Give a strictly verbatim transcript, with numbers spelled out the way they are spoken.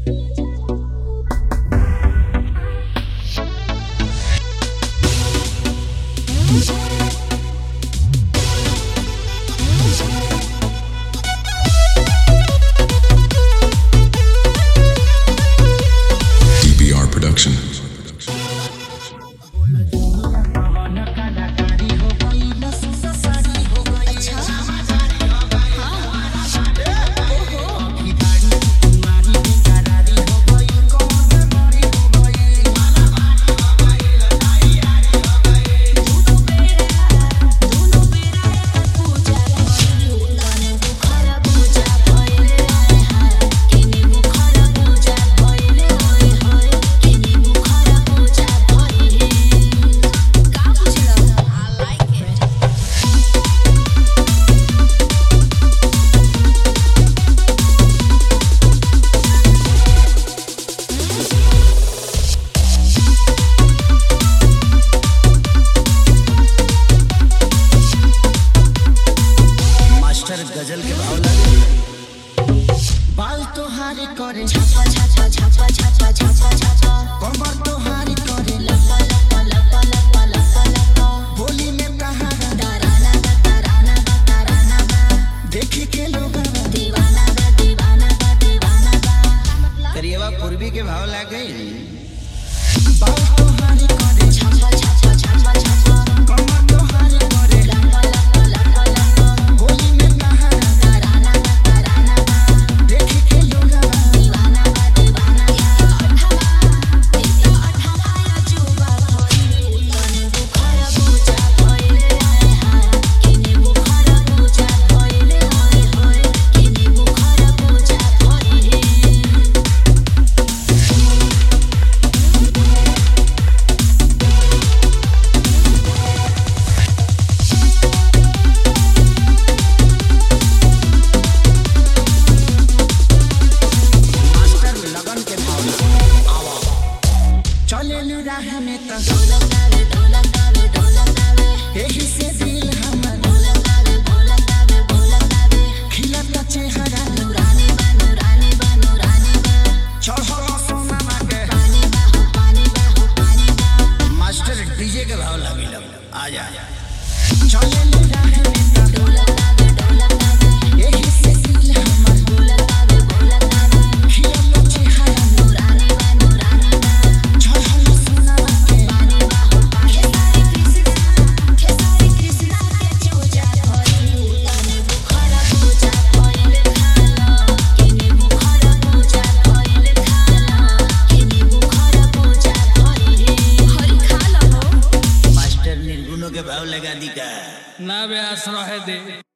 Production. Ghazal के भाव लगे बाल तोहारी करे छापा छापा छापा छापा छापा छापा कमर तोहारी करे लपा लपा लपा लपा लपा लपा बोली में कहा डराना डराना डराना देखी के लोग दीवाना दीवाना दीवाना करिएवा पूर्वी के भाव लगे बाल तोहारी करे छापा छापा छापा छापा कमर तोहारी करे लपा लपा लपा लपा बोली में हमें तो ढोलक गावे ढोलक गावे ढोलक गावे यही से दिल हमर ढोलक गावे ढोलक गावे ढोलक गावे खिलता चेहरा नूरानी बा नूरानी बा नूरानी बा चढ़ो सोना मांगे पानी बा हो पानी बा हो पानी बा मास्टर डीजे के भाव लगी लग आ जा चले लूरा हमें तो ढोलक गावे ढोलक गावे यही से दिल हमर ढोलक गावे ढोलक गावे खिलता चेहरा नूरानी बा नूरानी बा चढ़ो के भाव लगा दी का ना बे आश्रय दे।